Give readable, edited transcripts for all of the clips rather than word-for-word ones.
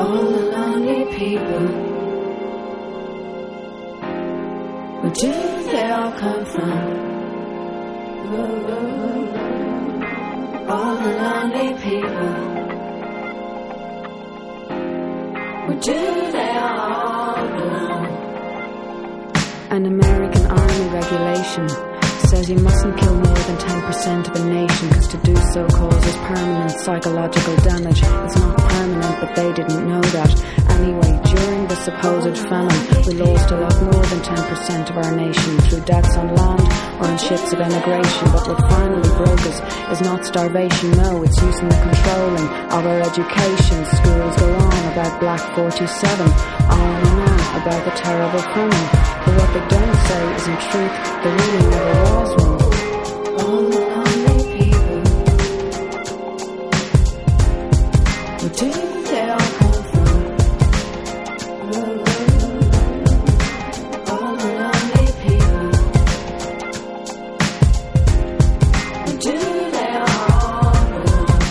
all the lonely people. Where do they all come from? All the lonely people. Where do they all belong? An American Army regulation says you mustn't kill more than 10% of a nation, because to do so causes permanent psychological damage. It's not permanent, but they didn't know that. Anyway, during the supposed famine, we lost a lot more than 10% of our nation through deaths on land or on ships of emigration. But what finally broke us is not starvation, no, it's using the controlling of our education. Schools go on about Black 47, on and on about the terrible famine. But what they don't say is, in truth, there really never was one. All the lonely people. Where do they all come from? All the lonely people. Where do they all belong?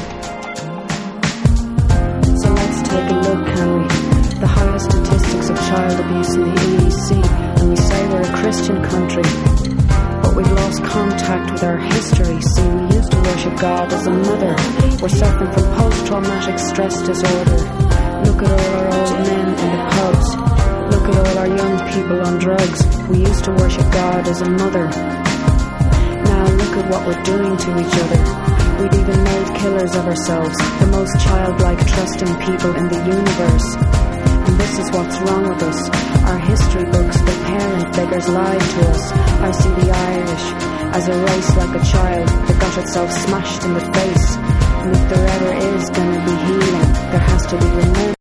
So let's take a look, can we? The highest statistics of child abuse in the EEC, and we say we're a Christian country, but we've lost contact with our history. See, we used to worship God as a mother. We're suffering from post-traumatic stress disorder. Look at all our old men in the pubs. Look at all our young people on drugs. We used to worship God as a mother. Now look at what we're doing to each other. We've even made killers of ourselves, the most childlike, trusting people in the universe. And this is what's wrong with us. Our history books, the parent figures lied to us. I see the Irish as a race like a child that got itself smashed in the face. And if there ever is gonna be healing, there has to be remorse.